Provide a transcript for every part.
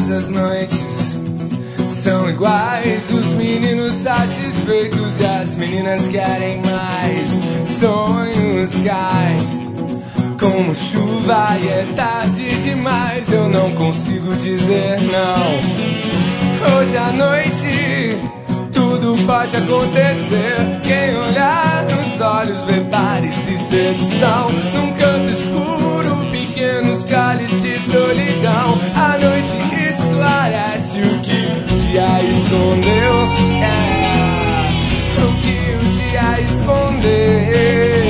Todas as noites são iguais, os meninos satisfeitos e as meninas querem mais. Sonhos caem como chuva e é tarde demais, eu não consigo dizer não. Hoje à noite tudo pode acontecer, quem olhar nos olhos vê bares e sedução. Num canto escuro, pequenos cálices de solidão. A noite esclarece o que o dia escondeu. O que o dia escondeu.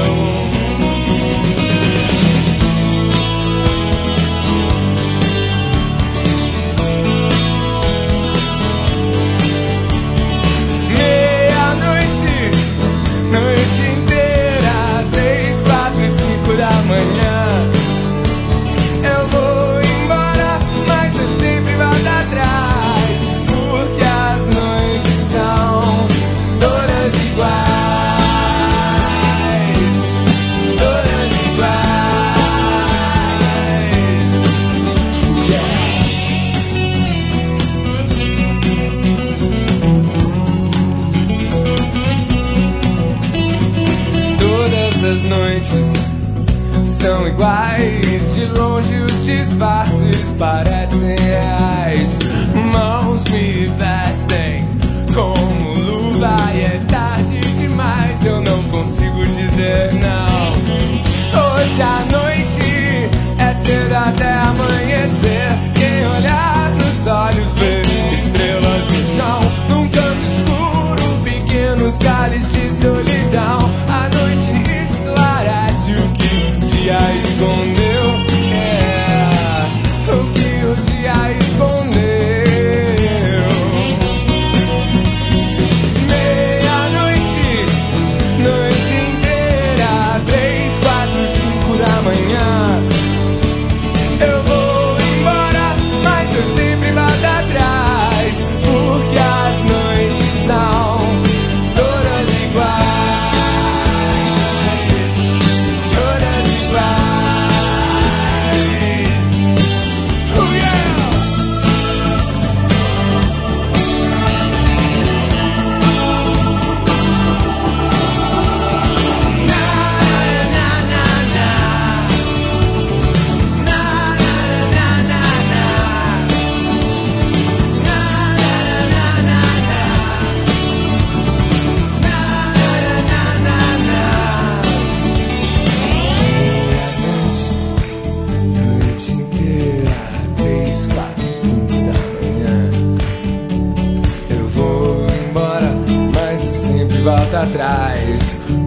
As noites são iguais, de longe os disfarces parecem reais. Mãos me vestem como luva e é tarde demais, eu não consigo dizer não. Hoje à noite é cedo até amanhecer, quem olhar nos olhos vê estrelas no chão. Num canto escuro, pequenos cálices de solidão. A noite esclarece o que o dia escondeu. O que o dia escondeu. Meia-noite, noite inteira, 3, 4, 5 da manhã. Eu vou embora, mas eu sempre volto atrás, porque as noites são todas iguais. Volta atrás,